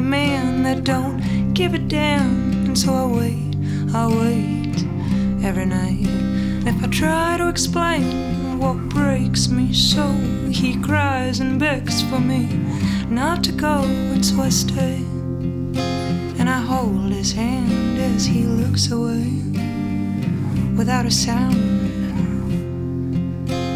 man that don't give a damn. And so I wait every night. And if I try to explain what breaks me so, he cries and begs for me not to go. And so I stay, and I hold his hand as he looks away without a sound.